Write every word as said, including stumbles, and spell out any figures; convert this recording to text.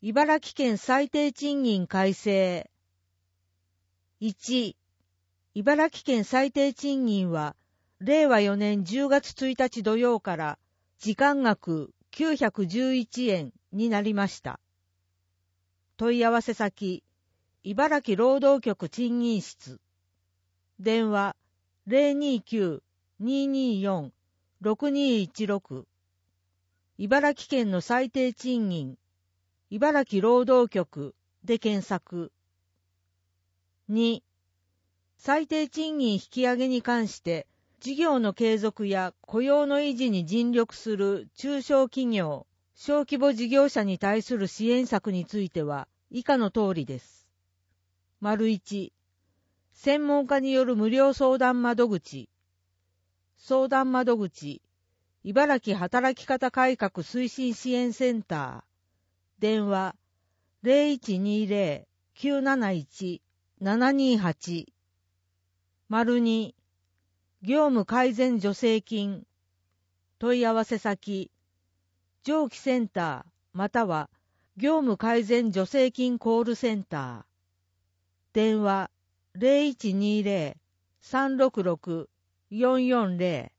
茨城県最低賃金改正。いち、茨城県最低賃金は、れいわよねんじゅうがつついたち土曜から時間額きゅうひゃくじゅういちえんになりました。問い合わせ先、茨城労働局賃金室。電話 ゼロにきゅう にーにーよん ろくにーいちろく。茨城県の最低賃金、茨城労働局で検索。に、最低賃金引き上げに関して、事業の継続や雇用の維持に尽力する中小企業、小規模事業者に対する支援策については以下の通りです。丸いち、専門家による無料相談窓口。相談窓口、茨城働き方改革推進支援センター。電話 ゼロいちにーゼロ きゅうなないち ななにーはち。丸に、業務改善助成金。問い合わせ先、上記センターまたは業務改善助成金コールセンター。電話 ゼロいちにーゼロ さんろくろく よんよんゼロ。